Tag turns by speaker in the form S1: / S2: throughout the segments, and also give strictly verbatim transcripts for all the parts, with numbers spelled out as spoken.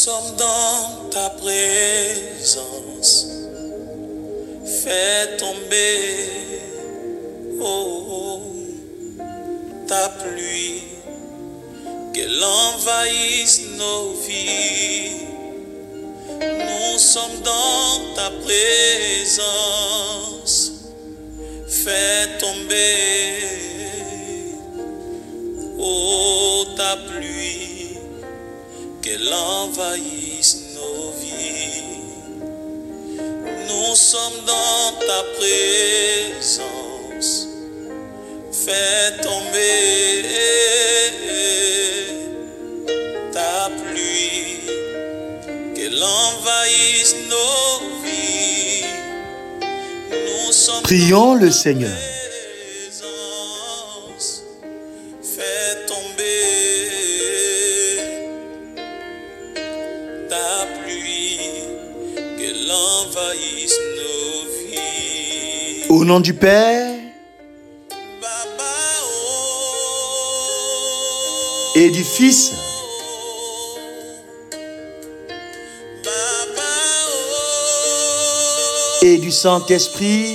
S1: sommes dans ta présence. Fais tomber, oh, oh, ta pluie, qu'elle envahisse nos vies. Nous sommes dans ta présence. Fais tomber, oh, ta pluie, qu'elle envahisse nos vies. Nous sommes dans ta présence. Fais tomber ta pluie, qu'elle envahisse nos vies. Nous sommes
S2: Prions le Seigneur.
S1: Fais tomber ta pluie, qu'elle envahisse nos vies.
S2: Au nom du Père et du Fils et du Saint-Esprit.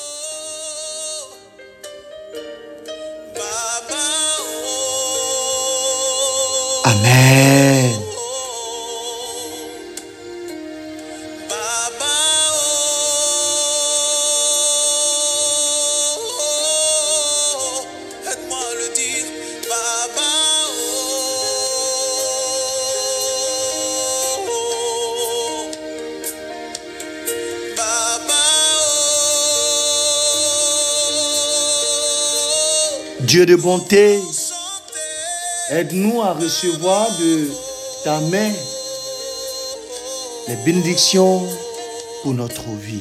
S2: Amen.
S1: Aide-moi à le dire, Baba.
S2: Dieu de bonté, aide-nous à recevoir de ta main les bénédictions pour notre vie.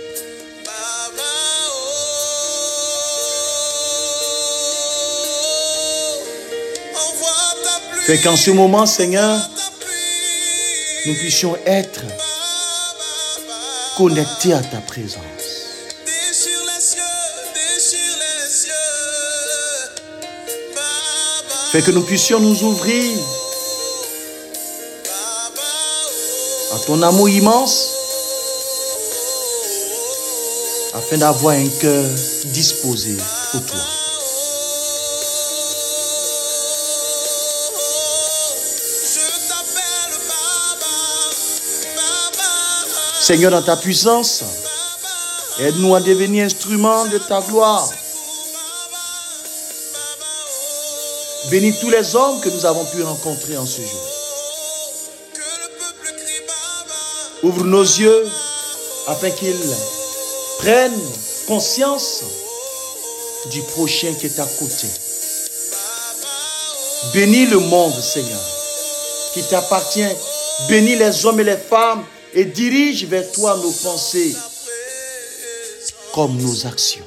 S2: Fais qu'en ce moment, Seigneur, nous puissions être connectés à ta présence. Fais que nous puissions nous ouvrir à ton amour immense afin d'avoir un cœur disposé pour toi. Seigneur, dans ta puissance, aide-nous à devenir instruments de ta gloire. Bénis tous les hommes que nous avons pu rencontrer en ce jour. Ouvre nos yeux afin qu'ils prennent conscience du prochain qui est à côté. Bénis le monde, Seigneur, qui t'appartient. Bénis les hommes et les femmes et dirige vers toi nos pensées comme nos actions.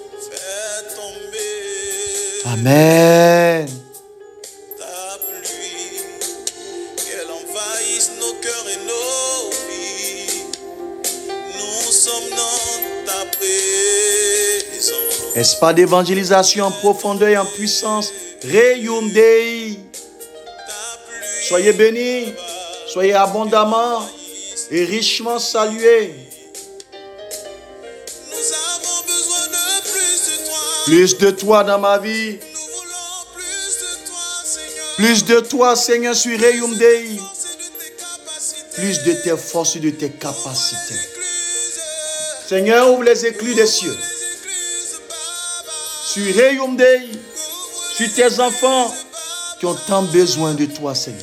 S2: Amen.
S1: Ta pluie, qu'elle envahisse nos cœurs et nos vies. Nous sommes dans ta présence.
S2: Espace d'évangélisation en profondeur et en puissance. Reyum Dei. Soyez bénis, soyez abondamment et richement salués.
S1: Nous avons besoin de plus de toi.
S2: Plus de toi dans ma vie.
S1: Nous voulons plus de toi, Seigneur.
S2: Plus de toi, Seigneur, sur Reyum Dei.
S1: Force de tes capacités.
S2: Plus de tes forces et de tes capacités. Seigneur, ouvre les écluses des cieux. Sur Reyum Dei. Sur tes enfants qui ont tant besoin de toi, Seigneur.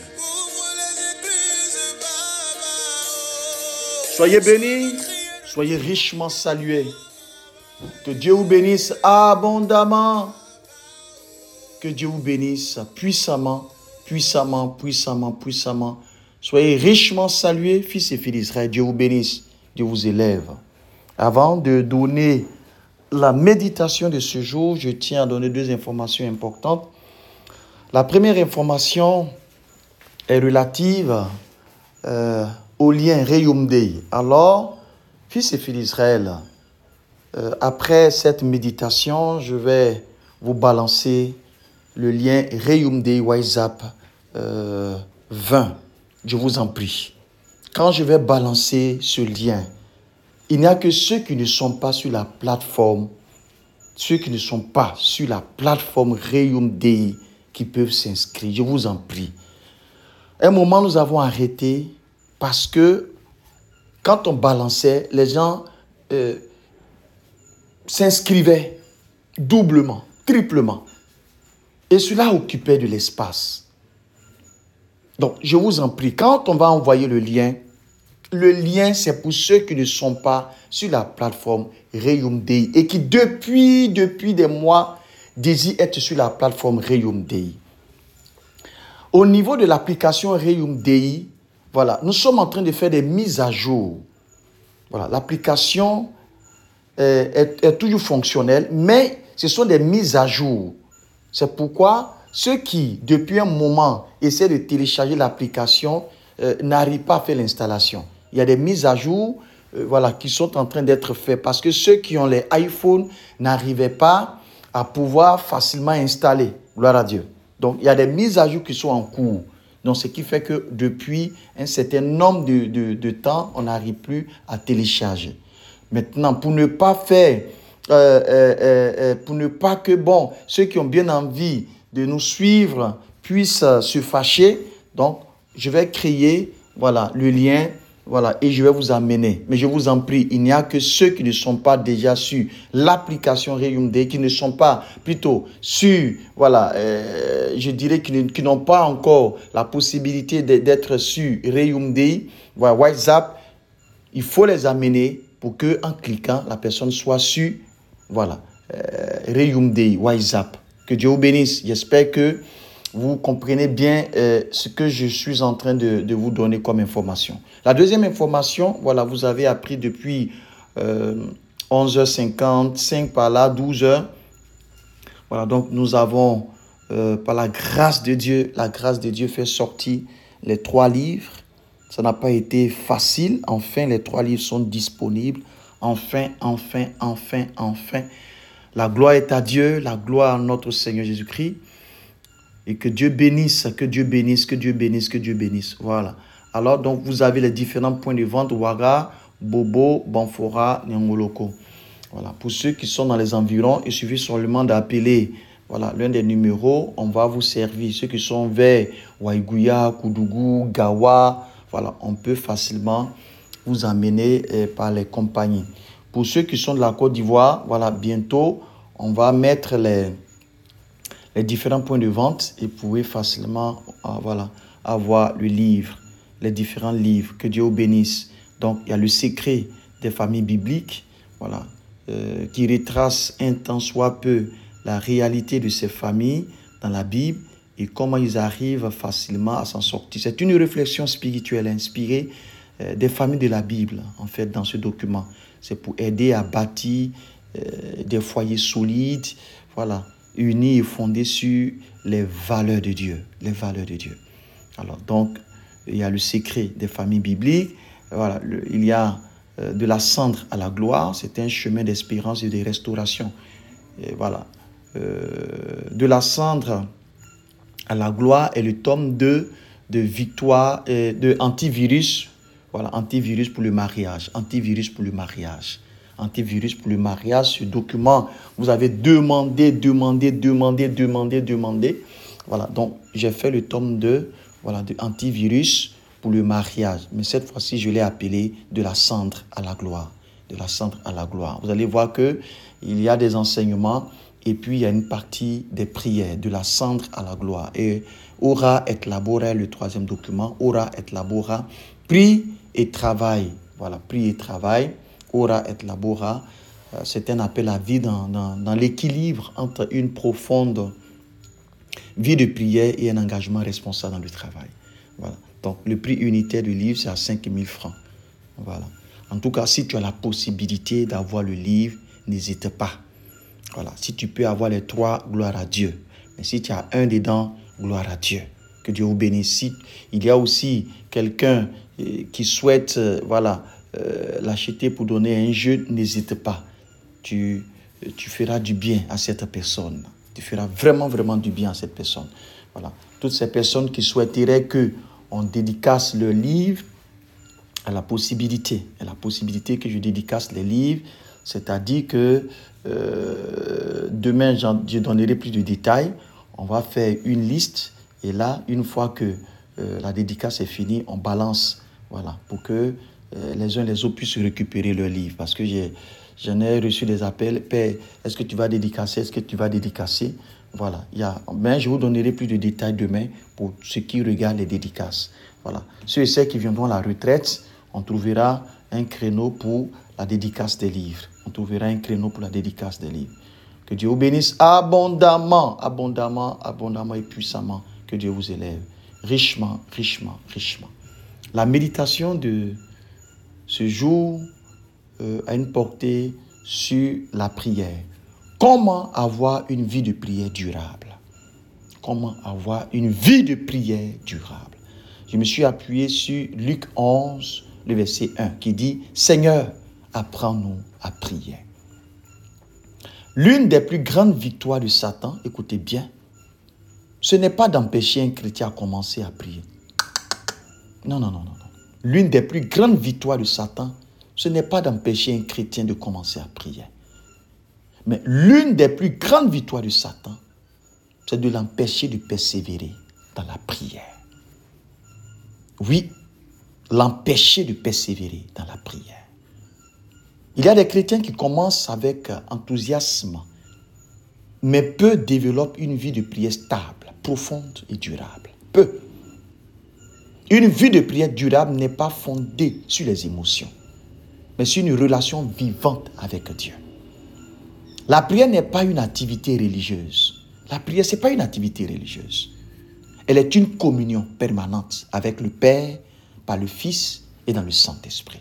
S2: Soyez bénis, soyez richement salués. Que Dieu vous bénisse abondamment. Que Dieu vous bénisse puissamment, puissamment, puissamment, puissamment. Soyez richement salués, fils et filles d'Israël. Dieu vous bénisse, Dieu vous élève. Avant de donner la méditation de ce jour, je tiens à donner deux informations importantes. La première information est relative euh, au lien Reyum Dei. Alors, fils et filles d'Israël, euh, après cette méditation, je vais vous balancer le lien Reyum Dei WhatsApp euh, vingt. je vous en prie, quand je vais balancer ce lien, il n'y a que ceux qui ne sont pas sur la plateforme, ceux qui ne sont pas sur la plateforme Reum Dei qui peuvent s'inscrire. Je vous en prie. À un moment, nous avons arrêté parce que quand on balançait, les gens euh, s'inscrivaient doublement, triplement. Et cela occupait de l'espace. Donc, je vous en prie, quand on va envoyer le lien, le lien, c'est pour ceux qui ne sont pas sur la plateforme Reum Dei et qui, depuis, depuis des mois, désirent être sur la plateforme Reum Dei. Au niveau de l'application Reum Dei, voilà, nous sommes en train de faire des mises à jour. Voilà, l'application est, est, est toujours fonctionnelle, mais ce sont des mises à jour. C'est pourquoi ceux qui, depuis un moment, essaient de télécharger l'application euh, n'arrivent pas à faire l'installation. Il y a des mises à jour euh, voilà, qui sont en train d'être faites parce que ceux qui ont les iPhones n'arrivaient pas à pouvoir facilement installer. Gloire à Dieu. Donc, il y a des mises à jour qui sont en cours. Donc, ce qui fait que depuis un certain nombre de, de, de temps, on n'arrive plus à télécharger. Maintenant, pour ne pas faire, euh, euh, euh, pour ne pas que, bon, ceux qui ont bien envie de nous suivre puissent euh, se fâcher, donc, je vais créer, voilà, le lien, voilà, et je vais vous amener. Mais je vous en prie, il n'y a que ceux qui ne sont pas déjà sur l'application Reum Dei, qui ne sont pas plutôt sur, voilà, euh, je dirais qui, qui n'ont pas encore la possibilité d'être sur Reum Dei, voilà, WhatsApp. Il faut les amener pour que, en cliquant, la personne soit sur, voilà, euh, Reum Dei, WhatsApp. Que Dieu vous bénisse. J'espère que vous comprenez bien euh, ce que je suis en train de, de vous donner comme information. La deuxième information, voilà, vous avez appris depuis euh, onze heures cinquante-cinq par là, douze heures. Voilà, donc nous avons, euh, par la grâce de Dieu, la grâce de Dieu fait sortir les trois livres. Ça n'a pas été facile. Enfin, les trois livres sont disponibles. Enfin, enfin, enfin, enfin. La gloire est à Dieu, la gloire à notre Seigneur Jésus-Christ. Et que Dieu bénisse, que Dieu bénisse, que Dieu bénisse, que Dieu bénisse. Voilà. Alors, donc, vous avez les différents points de vente, Ouaga, Bobo, Banfora, Nyangoloko. Voilà. Pour ceux qui sont dans les environs, il suffit seulement d'appeler, voilà, l'un des numéros, on va vous servir. Ceux qui sont vers Waiguya, Koudougou, Gawa, voilà, on peut facilement vous amener eh, par les compagnies. Pour ceux qui sont de la Côte d'Ivoire, voilà, bientôt, on va mettre les... les différents points de vente et vous pouvez facilement euh, voilà, avoir le livre, les différents livres. Que Dieu vous bénisse. Donc, il y a le secret des familles bibliques, voilà, euh, qui retrace un tant soit peu la réalité de ces familles dans la Bible et comment ils arrivent facilement à s'en sortir. C'est une réflexion spirituelle inspirée euh, des familles de la Bible, en fait, dans ce document. C'est pour aider à bâtir euh, des foyers solides, voilà, unis et fondés sur les valeurs de Dieu, les valeurs de Dieu. Alors donc, il y a le secret des familles bibliques. Voilà, le, il y a euh, de la cendre à la gloire. C'est un chemin d'espérance et de restauration. Et voilà, euh, de la cendre à la gloire est le tome deux de victoire et de antivirus. Voilà, antivirus pour le mariage, antivirus pour le mariage. Antivirus pour le mariage, ce document, vous avez demandé, demandé, demandé, demandé, demandé. Voilà, donc j'ai fait le tome deux, voilà, de antivirus pour le mariage. Mais cette fois-ci, je l'ai appelé de la cendre à la gloire. De la cendre à la gloire. Vous allez voir qu'il y a des enseignements et puis il y a une partie des prières, de la cendre à la gloire. Et Ora et labora, le troisième document, Ora et labora, prie et travail. Voilà, prie et travail. Ora et labora, c'est un appel à vie dans, dans, dans l'équilibre entre une profonde vie de prière et un engagement responsable dans le travail. Voilà. Donc, le prix unitaire du livre, c'est à cinq mille francs. Voilà. En tout cas, si tu as la possibilité d'avoir le livre, n'hésite pas. Voilà. Si tu peux avoir les trois, gloire à Dieu. Mais si tu as un dedans, gloire à Dieu. Que Dieu vous bénisse. Il y a aussi quelqu'un qui souhaite, voilà, Euh, l'acheter pour donner un jeu, n'hésite pas. Tu, tu feras du bien à cette personne. Tu feras vraiment, vraiment du bien à cette personne. Voilà. Toutes ces personnes qui souhaiteraient que on dédicace le livre à la possibilité, à la possibilité que je dédicace les livres, c'est-à-dire que euh, demain, je donnerai plus de détails. On va faire une liste et là, une fois que euh, la dédicace est finie, on balance, voilà, pour que euh, les uns les autres puissent récupérer leur livre. Parce que j'ai, j'en ai reçu des appels, Père, est-ce que tu vas dédicacer, est-ce que tu vas dédicacer? Voilà, il y a, mais je vous donnerai plus de détails demain pour ceux qui regardent les dédicaces. Voilà, ceux et celles qui viendront à la retraite, on trouvera un créneau pour la dédicace des livres. On trouvera un créneau pour la dédicace des livres. Que Dieu vous bénisse abondamment, abondamment, abondamment et puissamment. Que Dieu vous élève richement, richement, richement. La méditation de ce jour euh, a une portée sur la prière. Comment avoir une vie de prière durable? Comment avoir une vie de prière durable? Je me suis appuyé sur Luc onze, le verset un, qui dit « Seigneur, apprends-nous à prier ». L'une des plus grandes victoires de Satan, écoutez bien, ce n'est pas d'empêcher un chrétien à commencer à prier. Non, non, non, non. non. L'une des plus grandes victoires de Satan, ce n'est pas d'empêcher un chrétien de commencer à prier. Mais l'une des plus grandes victoires de Satan, c'est de l'empêcher de persévérer dans la prière. Oui, l'empêcher de persévérer dans la prière. Il y a des chrétiens qui commencent avec enthousiasme, mais peu développent une vie de prière stable, profonde et durable. Peu. Une vie de prière durable n'est pas fondée sur les émotions, mais sur une relation vivante avec Dieu. La prière n'est pas une activité religieuse. La prière, ce n'est pas une activité religieuse. Elle est une communion permanente avec le Père, par le Fils et dans le Saint-Esprit.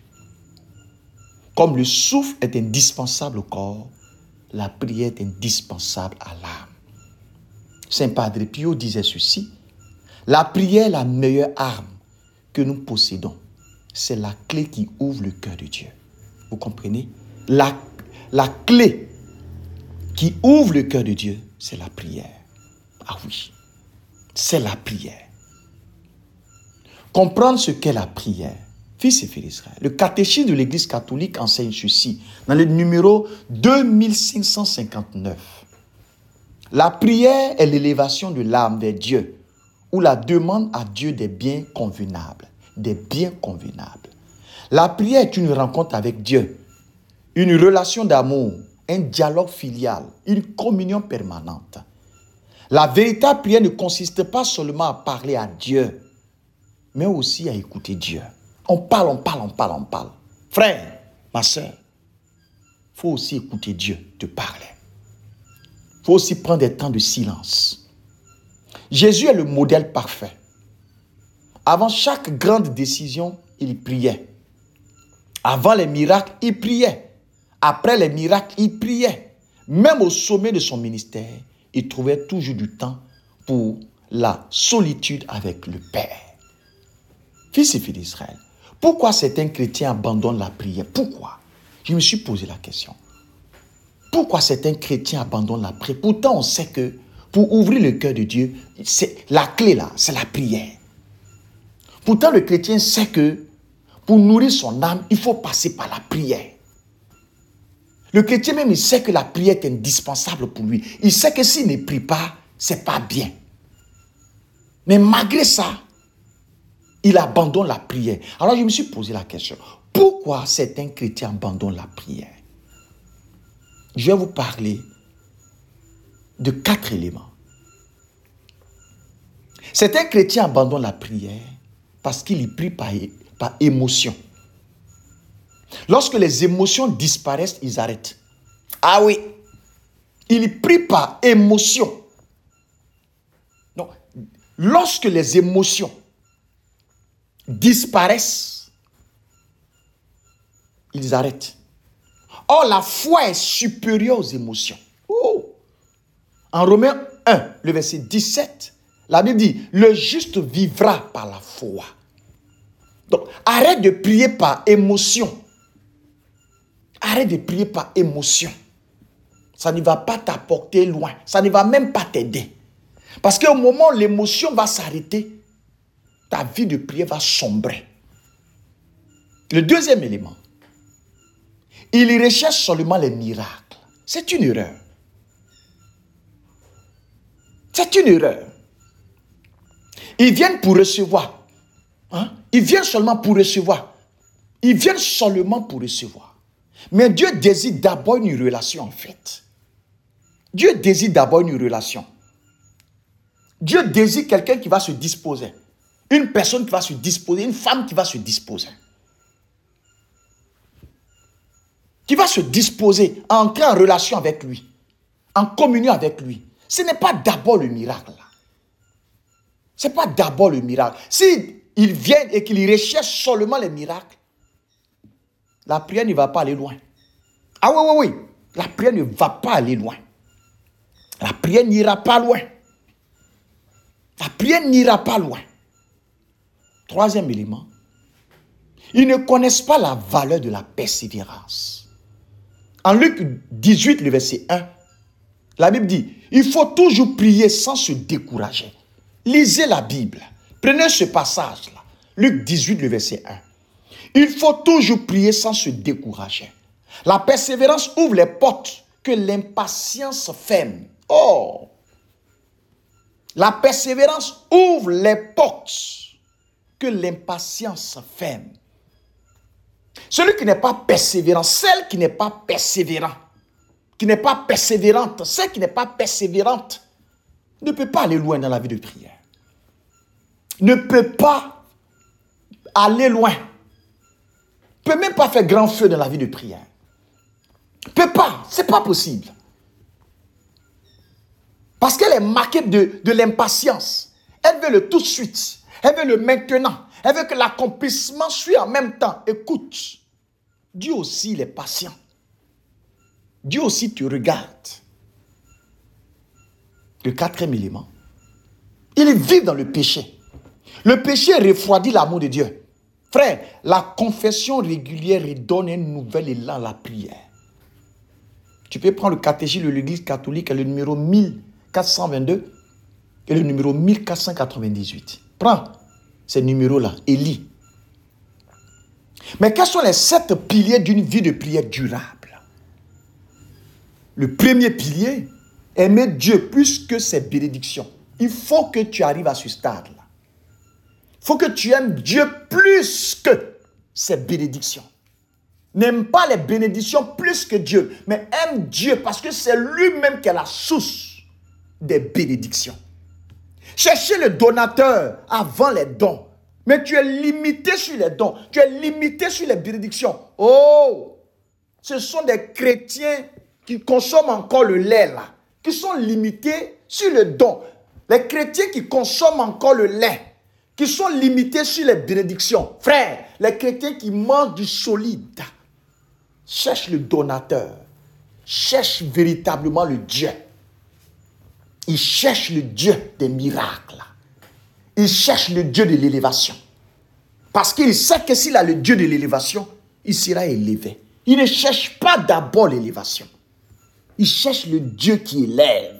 S2: Comme le souffle est indispensable au corps, la prière est indispensable à l'âme. Saint Padre Pio disait ceci, « La prière est la meilleure arme que nous possédons. C'est la clé qui ouvre le cœur de Dieu. » Vous comprenez? La, la clé qui ouvre le cœur de Dieu, c'est la prière. Ah oui, c'est la prière. Comprendre ce qu'est la prière. Fils et filles d'Israël, le catéchisme de l'Église catholique enseigne ceci dans le numéro deux mille cinq cent cinquante-neuf. La prière est l'élévation de l'âme vers Dieu ou la demande à Dieu des biens convenables. Des biens convenables. La prière est une rencontre avec Dieu, une relation d'amour, un dialogue filial, une communion permanente. La véritable prière ne consiste pas seulement à parler à Dieu, mais aussi à écouter Dieu. On parle, on parle, on parle, on parle. Frère, ma soeur, il faut aussi écouter Dieu te parler. Il faut aussi prendre des temps de silence. Jésus est le modèle parfait. Avant chaque grande décision, il priait. Avant les miracles, il priait. Après les miracles, il priait. Même au sommet de son ministère, il trouvait toujours du temps pour la solitude avec le Père. Fils et filles d'Israël, pourquoi certains chrétiens abandonnent la prière? Pourquoi? Je me suis posé la question. Pourquoi certains chrétiens abandonnent la prière? Pourtant, on sait que pour ouvrir le cœur de Dieu, c'est la clé là, c'est la prière. Pourtant, le chrétien sait que pour nourrir son âme, il faut passer par la prière. Le chrétien même, il sait que la prière est indispensable pour lui. Il sait que s'il ne prie pas, c'est pas bien. Mais malgré ça, il abandonne la prière. Alors, je me suis posé la question. Pourquoi certains chrétiens abandonnent la prière? Je vais vous parler de quatre éléments. Certains chrétiens abandonnent la prière parce qu'ils y prient par, par émotion. Lorsque les émotions disparaissent, ils arrêtent. Ah oui, ils prient par émotion. Non, lorsque les émotions disparaissent, ils arrêtent. Or, la foi est supérieure aux émotions. Oh. En Romains un, le verset dix-sept, la Bible dit, le juste vivra par la foi. Donc, arrête de prier par émotion. Arrête de prier par émotion. Ça ne va pas t'apporter loin. Ça ne va même pas t'aider. Parce qu'au moment où l'émotion va s'arrêter, ta vie de prière va sombrer. Le deuxième élément, il recherche seulement les miracles. C'est une erreur. C'est une erreur. Ils viennent pour recevoir. Hein? Ils viennent seulement pour recevoir. Ils viennent seulement pour recevoir. Mais Dieu désire d'abord une relation en fait. Dieu désire d'abord une relation. Dieu désire quelqu'un qui va se disposer. Une personne qui va se disposer, une femme qui va se disposer. Qui va se disposer à entrer en relation avec lui, en communion avec lui. Ce n'est pas d'abord le miracle. Ce n'est pas d'abord le miracle. S'ils viennent et qu'ils recherchent seulement les miracles, la prière ne va pas aller loin. Ah oui, oui, oui. La prière ne va pas aller loin. La prière n'ira pas loin. La prière n'ira pas loin. Troisième élément, ils ne connaissent pas la valeur de la persévérance. En Luc dix-huit, le verset un, la Bible dit, il faut toujours prier sans se décourager. Lisez la Bible. Prenez ce passage-là. Luc dix-huit, le verset un. Il faut toujours prier sans se décourager. La persévérance ouvre les portes que l'impatience ferme. Oh! La persévérance ouvre les portes que l'impatience ferme. Celui qui n'est pas persévérant, celle qui n'est pas persévérant, qui n'est pas persévérante, celle qui n'est pas persévérante, ne peut pas aller loin dans la vie de prière. Ne peut pas aller loin. Ne peut même pas faire grand feu dans la vie de prière. Ne peut pas, ce n'est pas possible. Parce qu'elle est marquée de, de l'impatience. Elle veut le tout de suite. Elle veut le maintenant. Elle veut que l'accomplissement suive en même temps. Écoute, Dieu aussi il est patient. Dieu aussi te regarde. Le quatrième élément, ils vivent dans le péché. Le péché refroidit l'amour de Dieu. Frère, la confession régulière redonne un nouvel élan à la prière. Tu peux prendre le catéchisme de l'Église catholique, le numéro mille quatre cent vingt-deux et le numéro mille quatre cent quatre-vingt-dix-huit. Prends ces numéros-là et lis. Mais quels sont les sept piliers d'une vie de prière durable? Le premier pilier, aimer Dieu plus que ses bénédictions. Il faut que tu arrives à ce stade-là. Il faut que tu aimes Dieu plus que ses bénédictions. N'aime pas les bénédictions plus que Dieu, mais aime Dieu parce que c'est lui-même qui est la source des bénédictions. Cherchez le donateur avant les dons. Mais tu es limité sur les dons. Tu es limité sur les bénédictions. Oh! Ce sont des chrétiens qui consomment encore le lait là. Qui sont limités sur le don. Les chrétiens qui consomment encore le lait. Qui sont limités sur les bénédictions. Frère, les chrétiens qui mangent du solide. Cherche le donateur. Cherche véritablement le Dieu. Il cherche le Dieu des miracles. Il cherche le Dieu de l'élévation. Parce qu'il sait que s'il a le Dieu de l'élévation, il sera élevé. Il ne cherche pas d'abord l'élévation. Il cherche le Dieu qui élève.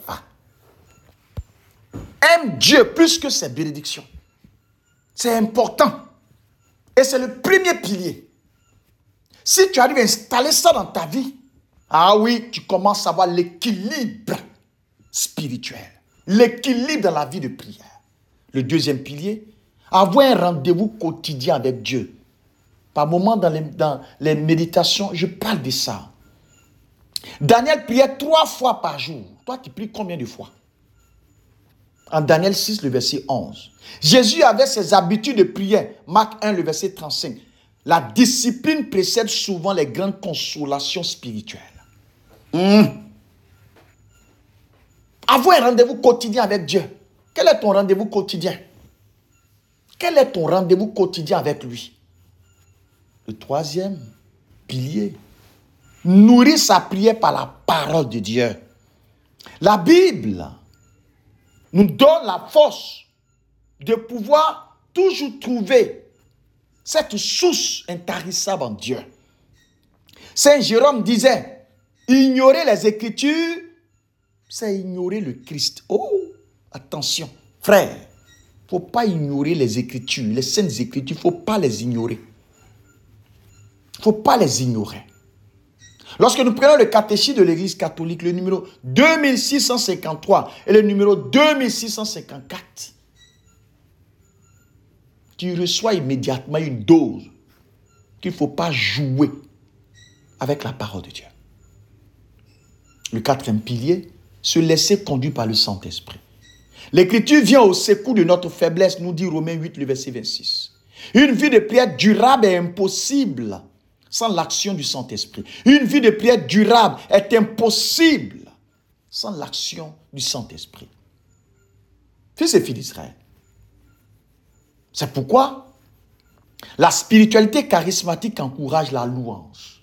S2: Aime Dieu plus que ses bénédictions. C'est important. Et c'est le premier pilier. Si tu arrives à installer ça dans ta vie, ah oui, tu commences à avoir l'équilibre spirituel. L'équilibre dans la vie de prière. Le deuxième pilier, avoir un rendez-vous quotidien avec Dieu. Par moment dans les, dans les méditations, je parle de ça. Daniel priait trois fois par jour. Toi, tu pries combien de fois? En Daniel six, le verset onze. Jésus avait ses habitudes de prière. Marc un, le verset trente-cinq. La discipline précède souvent les grandes consolations spirituelles. Mmh. Avoir un rendez-vous quotidien avec Dieu. Quel est ton rendez-vous quotidien? Quel est ton rendez-vous quotidien avec lui? Le troisième pilier. Nourrir sa prière par la parole de Dieu. La Bible nous donne la force de pouvoir toujours trouver cette source intarissable en Dieu. Saint Jérôme disait, ignorer les Écritures, c'est ignorer le Christ. Oh, attention, frère, faut pas ignorer les Écritures, les Saintes Écritures, il ne faut pas les ignorer. Il ne faut pas les ignorer. Lorsque nous prenons le catéchisme de l'Église catholique, le numéro deux mille six cent cinquante-trois et le numéro deux mille six cent cinquante-quatre, tu reçois immédiatement une dose qu'il ne faut pas jouer avec la parole de Dieu. Le quatrième pilier, se laisser conduire par le Saint-Esprit. L'Écriture vient au secours de notre faiblesse, nous dit Romains huit, le verset vingt-six. Une vie de prière durable est impossible sans l'action du Saint-Esprit. Une vie de prière durable est impossible sans l'action du Saint-Esprit. Fils et filles d'Israël. C'est pourquoi la spiritualité charismatique encourage la louange,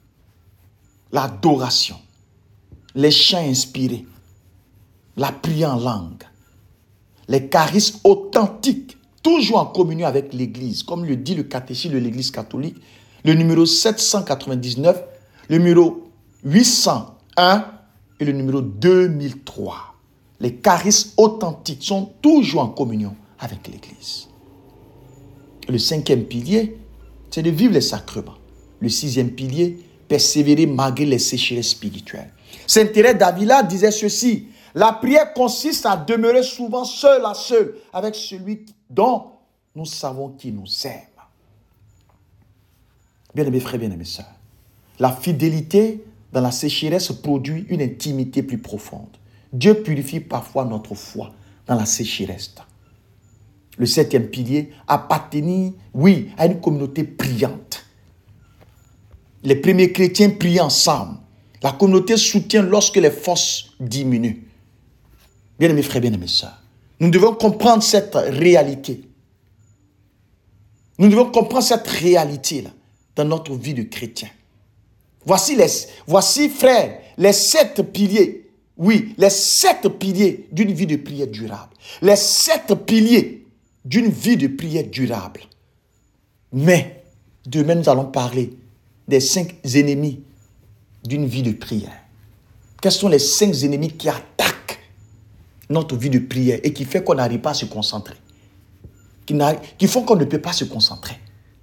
S2: l'adoration, les chants inspirés, la prière en langue, les charismes authentiques, toujours en communion avec l'Église, comme le dit le catéchisme de l'Église catholique, le numéro sept cent quatre-vingt-dix-neuf, le numéro huit cent un et le numéro deux mille trois. Les charismes authentiques sont toujours en communion avec l'Église. Le cinquième pilier, c'est de vivre les sacrements. Le sixième pilier, persévérer malgré les sécheresses spirituelles. Saint Thérèse d'Avila disait ceci: la prière consiste à demeurer souvent seul à seul avec celui dont nous savons qu'il nous aime. Bien-aimés frères, bien-aimés sœurs, la fidélité dans la sécheresse produit une intimité plus profonde. Dieu purifie parfois notre foi dans la sécheresse. Le septième pilier, appartenir, oui, à une communauté priante. Les premiers chrétiens priaient ensemble. La communauté soutient lorsque les forces diminuent. Bien-aimés frères, bien-aimés sœurs, nous devons comprendre cette réalité. Nous devons comprendre cette réalité-là dans notre vie de chrétien. Voici, les, voici, frères, les sept piliers, oui, les sept piliers d'une vie de prière durable. Les sept piliers d'une vie de prière durable. Mais, demain, nous allons parler des cinq ennemis d'une vie de prière. Quels sont les cinq ennemis qui attaquent notre vie de prière et qui fait qu'on n'arrive pas à se concentrer, qui, qui font qu'on ne peut pas se concentrer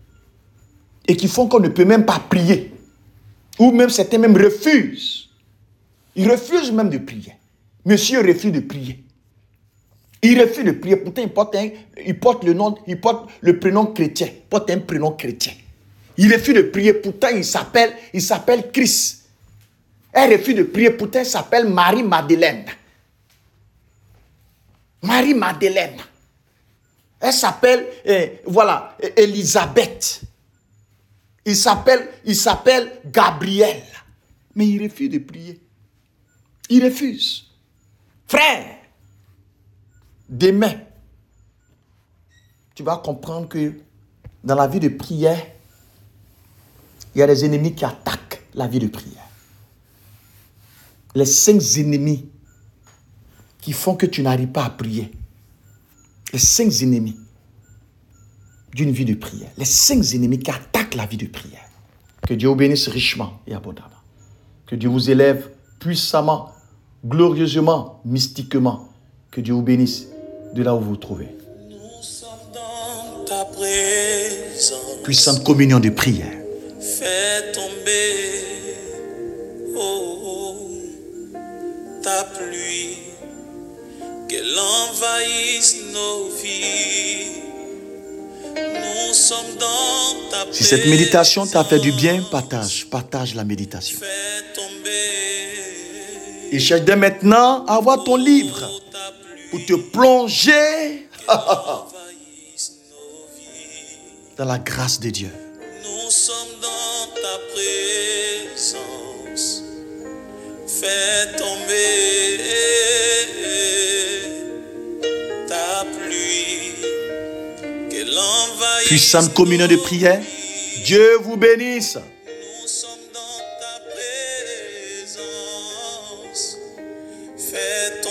S2: et qui font qu'on ne peut même pas prier, ou même certains même refusent. Ils refusent même de prier. Monsieur refuse de prier. Il refuse de prier. Pourtant, il porte, un, il porte le nom, il porte le prénom chrétien. Il porte un prénom chrétien. Il refuse de prier. Pourtant, il s'appelle, il s'appelle Christ. Elle refuse de prier. Pourtant, elle s'appelle Marie-Madeleine. Marie-Madeleine. Elle s'appelle, euh, voilà, Élisabeth. Il s'appelle, il s'appelle Gabriel. Mais il refuse de prier. Il refuse. Frère, demain, tu vas comprendre que dans la vie de prière, il y a des ennemis qui attaquent la vie de prière. Les cinq ennemis qui font que tu n'arrives pas à prier. Les cinq ennemis d'une vie de prière. Les cinq ennemis qui attaquent la vie de prière. Que Dieu vous bénisse richement et abondamment. Que Dieu vous élève puissamment, glorieusement, mystiquement. Que Dieu vous bénisse de là où vous vous trouvez.
S1: Nous sommes dans ta présence.
S2: Puissante communion de prière.
S1: Fais tomber, oh, oh, ta pluie, qu'elle envahisse nos vies. Nous sommes dans ta présence.
S2: Si cette méditation t'a fait du bien, partage, partage la méditation.
S1: Fais tomber,
S2: Et cherche dès maintenant à avoir ton livre pour te plonger
S1: envahisse nos vies.
S2: dans la grâce de Dieu.
S1: Nous sommes dans ta présence. Fais tomber ta pluie, qu'elle envahisse
S2: Puissante communion de prière. Dieu vous bénisse.